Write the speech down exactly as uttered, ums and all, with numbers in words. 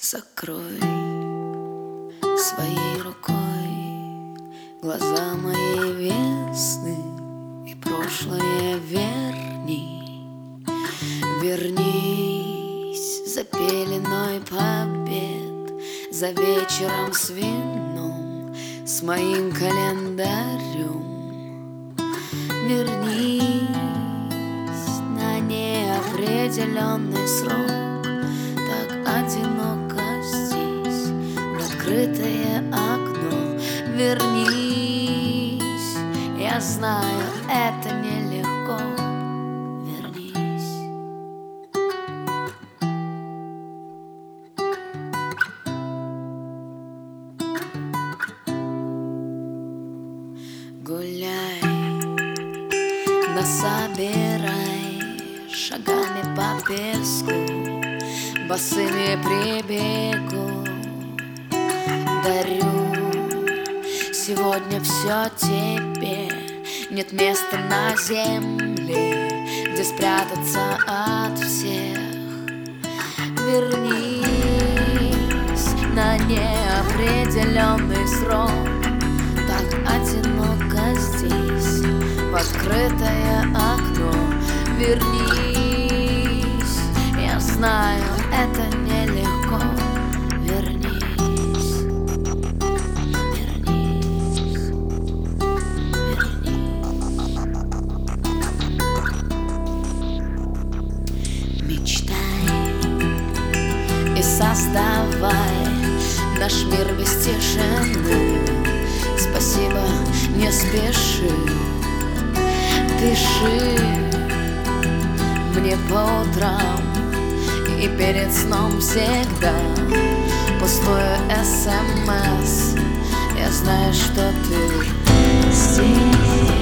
Закрой своей рукой глаза моей весны и прошлое верни. Вернись за пеленой побед, за вечером с вином, с моим календарем. Вернись на неопределенный срок, так одиноко здесь, в открытое окно. Вернись, я знаю, это нелегко. Вернись. Гуляй, насобирай шагами по песку, босыми прибегу. Дарю сегодня все тебе. Нет места на земле, где спрятаться от всех. Вернись на неопределенный срок, так одиноко здесь, в открытое окно. Вернись, я знаю, это нелегко. Вернись, вернись, вернись. Мечтай и создавай наш мир без тишины. Спасибо, не спеши, пиши мне по утрам и перед сном всегда. Пустое смс, я знаю, что ты здесь.